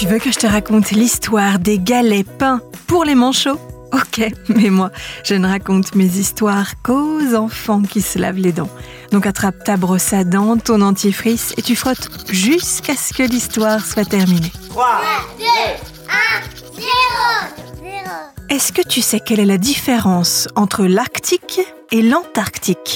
veux que je te raconte l'histoire des galets peints pour les manchots ? Ok, mais moi, je ne raconte mes histoires qu'aux enfants qui se lavent les dents. Donc attrape ta brosse à dents, ton dentifrice et tu frottes jusqu'à ce que l'histoire soit terminée. 3, 2, 1, 0. Est-ce que tu sais quelle est la différence entre l'Arctique et l'Antarctique ?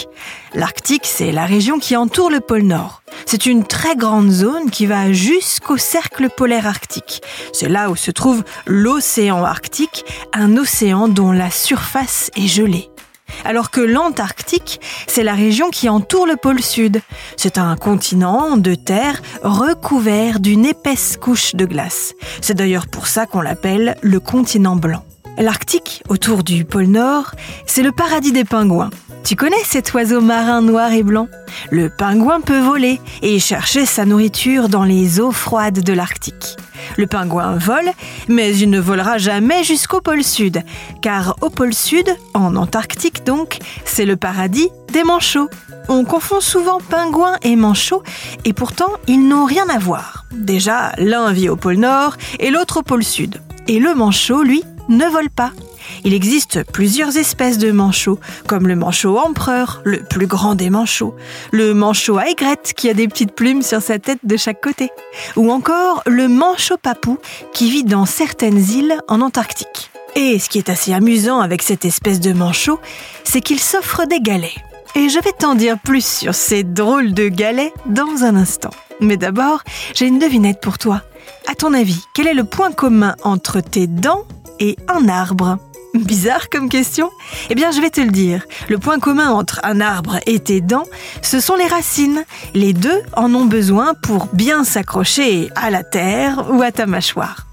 L'Arctique, c'est la région qui entoure le pôle Nord. C'est une très grande zone qui va jusqu'au cercle polaire arctique. C'est là où se trouve l'océan Arctique, un océan dont la surface est gelée. Alors que l'Antarctique, c'est la région qui entoure le pôle Sud. C'est un continent de terre recouvert d'une épaisse couche de glace. C'est d'ailleurs pour ça qu'on l'appelle le continent blanc. L'Arctique, autour du pôle Nord, c'est le paradis des pingouins. Tu connais cet oiseau marin noir et blanc ? Le pingouin peut voler et chercher sa nourriture dans les eaux froides de l'Arctique. Le pingouin vole, mais il ne volera jamais jusqu'au pôle Sud, car au pôle Sud, en Antarctique donc, c'est le paradis des manchots. On confond souvent pingouin et manchot, et pourtant ils n'ont rien à voir. Déjà, l'un vit au pôle Nord et l'autre au pôle Sud. Et le manchot, lui, ne vole pas. Il existe plusieurs espèces de manchots, comme le manchot empereur, le plus grand des manchots, le manchot à aigrette qui a des petites plumes sur sa tête de chaque côté, ou encore le manchot papou qui vit dans certaines îles en Antarctique. Et ce qui est assez amusant avec cette espèce de manchot, c'est qu'il s'offre des galets. Et je vais t'en dire plus sur ces drôles de galets dans un instant. Mais d'abord, j'ai une devinette pour toi. À ton avis, quel est le point commun entre tes dents et un arbre ? Bizarre comme question ? Eh bien, je vais te le dire. Le point commun entre un arbre et tes dents, ce sont les racines. Les deux en ont besoin pour bien s'accrocher à la terre ou à ta mâchoire.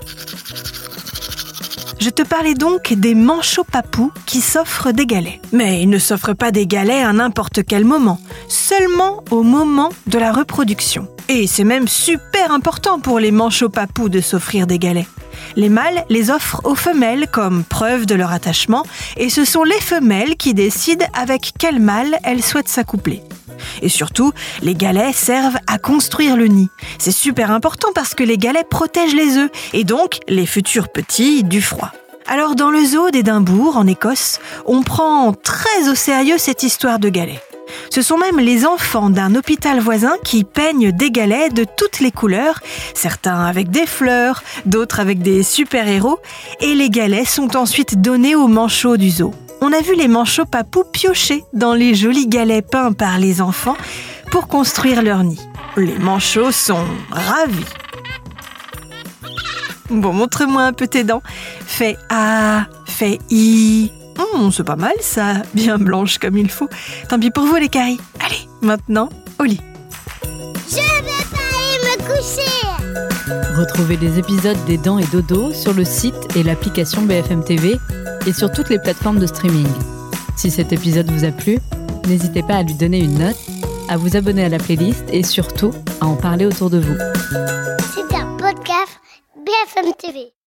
Je te parlais donc des manchots papous qui s'offrent des galets. Mais ils ne s'offrent pas des galets à n'importe quel moment, seulement au moment de la reproduction. Et c'est même super important pour les manchots papous de s'offrir des galets. Les mâles les offrent aux femelles comme preuve de leur attachement et ce sont les femelles qui décident avec quel mâle elles souhaitent s'accoupler. Et surtout, les galets servent à construire le nid. C'est super important parce que les galets protègent les œufs et donc les futurs petits du froid. Alors dans le zoo d'Édimbourg, en Écosse, on prend très au sérieux cette histoire de galets. Ce sont même les enfants d'un hôpital voisin qui peignent des galets de toutes les couleurs, certains avec des fleurs, d'autres avec des super-héros, et les galets sont ensuite donnés aux manchots du zoo. On a vu les manchots papous piocher dans les jolis galets peints par les enfants pour construire leur nid. Les manchots sont ravis. Bon, montre-moi un peu tes dents. Fais A, fais I. C'est pas mal ça, bien blanche comme il faut. Tant pis pour vous les caries. Allez, maintenant, au lit. Je vais pas aller me coucher. Retrouvez les épisodes des Dents et Dodo sur le site et l'application BFM TV et sur toutes les plateformes de streaming. Si cet épisode vous a plu, n'hésitez pas à lui donner une note, à vous abonner à la playlist et surtout à en parler autour de vous. C'est un podcast BFM TV.